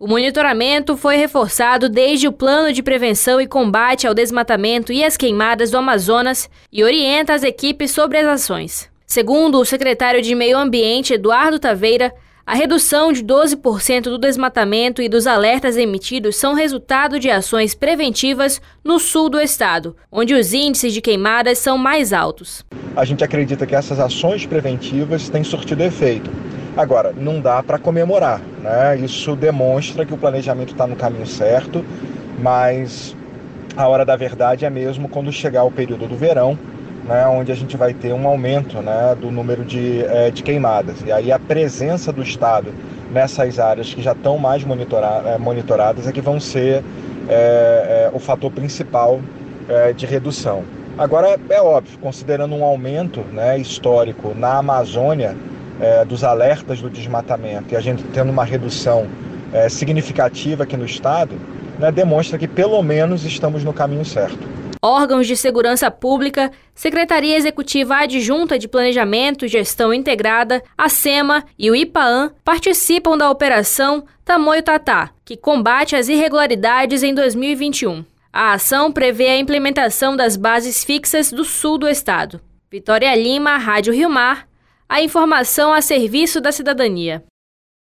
O monitoramento foi reforçado desde o Plano de Prevenção e Combate ao Desmatamento e às Queimadas do Amazonas e orienta as equipes sobre as ações. Segundo o secretário de Meio Ambiente, Eduardo Taveira, a redução de 12% do desmatamento e dos alertas emitidos são resultado de ações preventivas no sul do estado, onde os índices de queimadas são mais altos. A gente acredita que essas ações preventivas têm surtido efeito. Agora, não dá para comemorar, né? Isso demonstra que o planejamento está no caminho certo, mas a hora da verdade é mesmo quando chegar o período do verão, né, onde a gente vai ter um aumento, né, do número de queimadas. E aí a presença do Estado nessas áreas que já estão mais monitoradas é que vão ser o fator principal de redução. Agora, é óbvio, considerando um aumento, né, histórico na Amazônia, dos alertas do desmatamento e a gente tendo uma redução significativa aqui no Estado, né, demonstra que pelo menos estamos no caminho certo. Órgãos de segurança pública, Secretaria Executiva Adjunta de Planejamento e Gestão Integrada, a SEMA e o IPAAN participam da Operação Tamoio-Tatá, que combate as irregularidades em 2021. A ação prevê a implementação das bases fixas do sul do estado. Vitória Lima, Rádio Rio Mar, a informação a serviço da cidadania.